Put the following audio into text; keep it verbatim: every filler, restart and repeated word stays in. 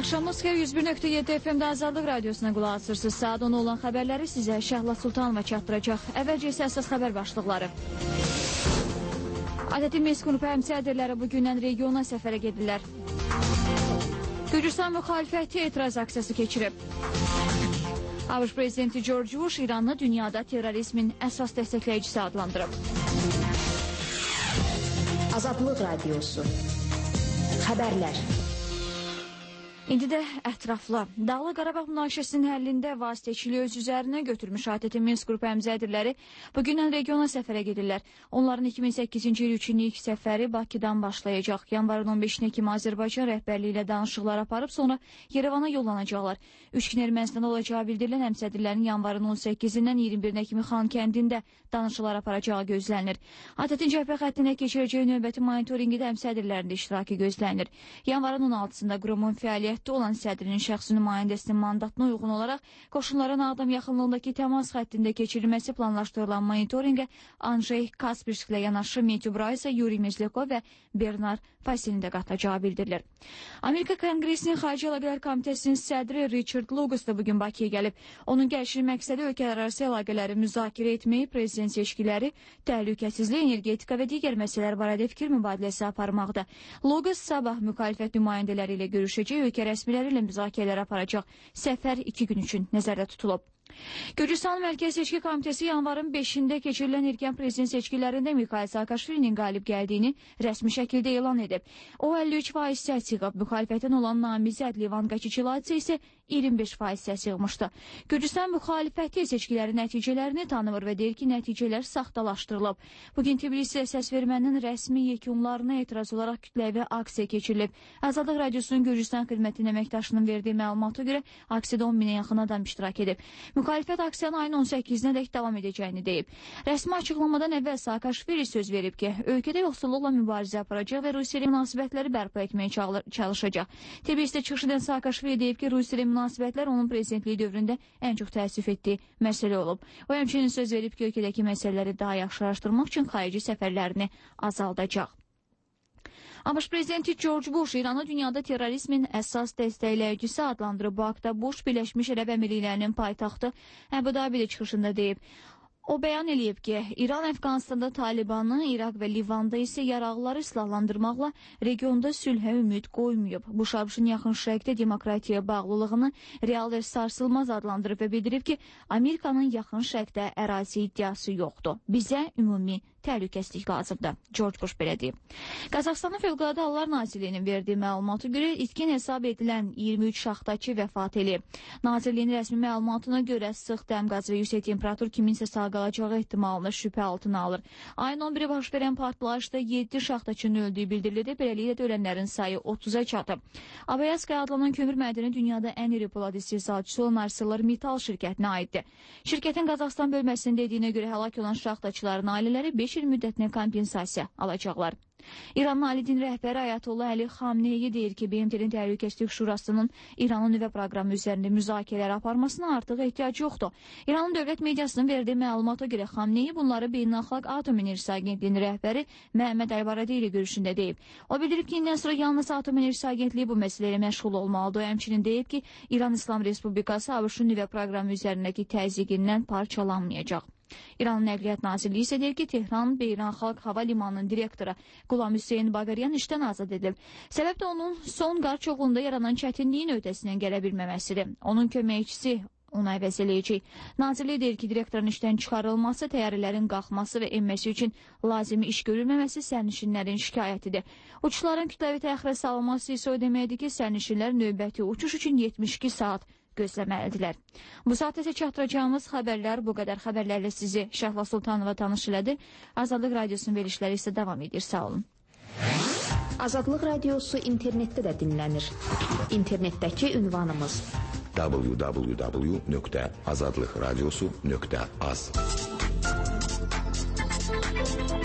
Axşamınız xeyir, yüz bir nöqtə yeddi F M-də Azadlıq Radiosuna qulaq asırsınız. Saat on olan xəbərləri sizə Şəhla Sultanova çatdıracaq. Əvvəlcə isə əsas xəbər başlıqları. A T T Minsk qrupu həmsədrləri bugündən regiona səfərə gedirlər. Gürcüstan müxalifəti etiraz aksiyası keçirib. ABŞ prezidenti George Bush İranı dünyada terrorizmin əsas dəstəkləyicisi adlandırıb. Azadlıq Radiosu Xəbərlər. İndi də ətraflı. Dağlıq Qarabağ münaqişəsinin həllində vasitəçiliyi öz üzərinə götürmüş A T T Minsk qrupu həmzədirləri bugündən regiona səfərə gedirlər. Onların iki min səkkizinci il üçün ilk səfəri Bakıdan başlayacaq. Yanvarın on beşinə kimi Azərbaycan rəhbərliyi ilə danışıqlar aparıb sonra Yerevana yollanacaqlar. Üç gün Ermənistanda olacağı bildirilən həmsədirlərin yanvarın on səkkizindən iyirmi birinə kimi Xankəndində danışıqlar aparacağı gözlənilir. A T T cəbhə xəttinə keçirəcəyi növbəti monitorinqdə həmsədirlərin də iştirakı gözlənilir. Yanvarın on altısında qurumun fəaliyyəti olan sədrinin şəxsi nümayəndəsinin mandatına uyğun olaraq qoşunların Ağdam yaxınlığındakı təmas xəttində keçirilməsi planlaşdırılan monitorinqə Andrey Kaspersklə yanaşı Metyu Braysa, Yuri Mezlekov və Bernard Fasilin də qatacağı bildirilir. Amerika Konqresinin Xarici Əlaqələr Komitəsinin sədri Richard Lugus da bugün Bakıya gəlib. Onun gəlişinin məqsədi ölkələrarası əlaqələri müzakirə etməyi, prezident seçkiləri, təhlükəsizlik, energetika və digər məsələlər barədə fikir mübadiləsi aparmaqda. Lugus sabah müxalifət nümayəndələri ilə görüşəcək, ölkə rəsmiləri ilə müzakirələr aparacaq. Səfər iki gün üçün nəzərdə tutulub. Gürcüstan Mərkəzi Seçki Komitəsi yanvarın beşində keçirilən erkən prezident seçkilərində Mikhail Saakashvilinin qalib gəldiyini rəsmi şəkildə elan edib. O əlli üç faiz səs yığıb, müxalifətdən olan namizəd Livan Qaçiçiladze isə iyirmi beş faiz səs yığmışdı. Gürcüstan müxalifəti seçkilərin nəticələrini tanımır və deyir ki, nəticələr saxtalaşdırılıb. Bugün Tbilisidə səs vermənin rəsmi yekunlarına etiraz olaraq kütləvi aksiya keçirilib. Azadlıq Radiosunun Gürcüstan xidmətinin əməkdaşının verdiyi məlumata görə aksiyada on minə yaxın adam iştirak edib. Müxalifət aksiyanın ayın on səkkizinə dək davam edəcəyini deyib. Rəsmi açıqlamadan əvvəl Saakashvili söz verib ki, ölkədə yoxsulluqla mübarizə aparacaq və Rusiya ilə münasibətləri bərpa etməyə çalışacaq. Tbilisidə çıxış edən Saakashvili deyib ki, Rusiya ilə münasibətlər onun prezidentliyi dövründə ən çox təəssüf etdiyi məsələ olub. O həmçinin söz verib ki, ölkədəki məsələləri daha yaxşı araşdırmaq üçün xarici səfərlərini azaldacaq. ABŞ prezidenti George Bush İranı dünyada terrorizmin əsas dəstəkləyicisi adlandırıb. Bu haqda Bush Birləşmiş Ərəb Əmirliklərinin paytaxtı Əbu-Dabidə çıxışında deyib. O bəyan eləyib ki, İran Əfqanistanda Talibanı, İraq və Livanda isə yaraqları silahlandırmaqla regionda sülhə ümid qoymayıb. Bush ABŞ-ın yaxın şərqdə demokratiyaya bağlılığını real və sarsılmaz adlandırıb və bildirib ki, Amerikanın yaxın şərqdə ərazi iddiası yoxdur. Bizə ümumi təhlükəsizlik lazımdır. George Bush belə deyib. Qazaxıstanın Fövqəladə Hallar Nazirliyinin verdiyi məlumata görə itkin hesab edilən iyirmi üç şaxtaçı vəfat eləyib. Nazirliyin rəsmi məlumatına görə sıx dəm qazı və yüksək temperatur kiminsə sağ qalacağı ehtimalını şübhə altına alır. Ayın on biri baş verən partlayışda yeddi şaxtaçının öldüyü bildirildi. Beləliklə də ölənlərin sayı otuza çatıb. Abayaskaya adlanan kömür mədəni dünyada ən iri polad istehsalçısı olan ArcelorMittal şirkətinə aiddir. Şirkətin Qazaxıstan bölməsinin dediyinə görə həlak olan şaxtaçıların ailələri beş il müddətinə kompensasiya alacaqlar. İranın Ali din rəhbəri Ayətullah Əli Xamneyi deyir ki, B M T-nin Təhlükəsizlik Şurasının İranın nüvə proqramı üzərində müzakirələr aparmasına artıq ehtiyac yoxdur. İranın dövlət mediasının verdiyi məlumata görə Xamneyi bunları Beynəlxalq Atom Enerjisi Agentliyinin rəhbəri Məhəmməd Əlbaradei ilə görüşündə deyib. O bildirib ki, indən sonra yalnız Atom Enerjisi Agentliyi bu məsələ ilə məşğul olmalıdır. O həmçinin deyib ki, İran İslam Respublikası ABŞ-ın nüvə proqramı üzərindəki təzyiqindən parçalanmayacaq. İranın Nəqliyyat Nazirliyi isə deyir ki, Tehran Beynəlxalq Hava Limanının direktoru Qulam Hüseyn Baqaryan işdən azad edilib. Səbəb də onun son qarşılığında yaranan çətinliyin öhdəsindən gələ bilməməsidir. Onun köməkçisi ona əvəz eləyəcək. Nazirlik deyir ki, direktorun işdən çıxarılması, təyyarələrin qalxması və enməsi üçün lazımi iş görülməməsi sərnişinlərin şikayətidir. Uçuşların kütləvi təxirə salınması isə o deməkdir ki, sərnişinlər növbəti uçuş üçün yetmiş iki saat gözləməlidirlər. Bu saat isə çatdıracağımız xəbərlər bu qədər. Xəbərlərlə sizi Şəhla Sultanova tanış elədi. Azadlıq Radiosunun verilişləri isə davam edir. Sağ olun. Azadlıq Radiosu internetdə də dinlənir. İnternetdəki ünvanımız w w w nöqtə azadlıq radiosu nöqtə az.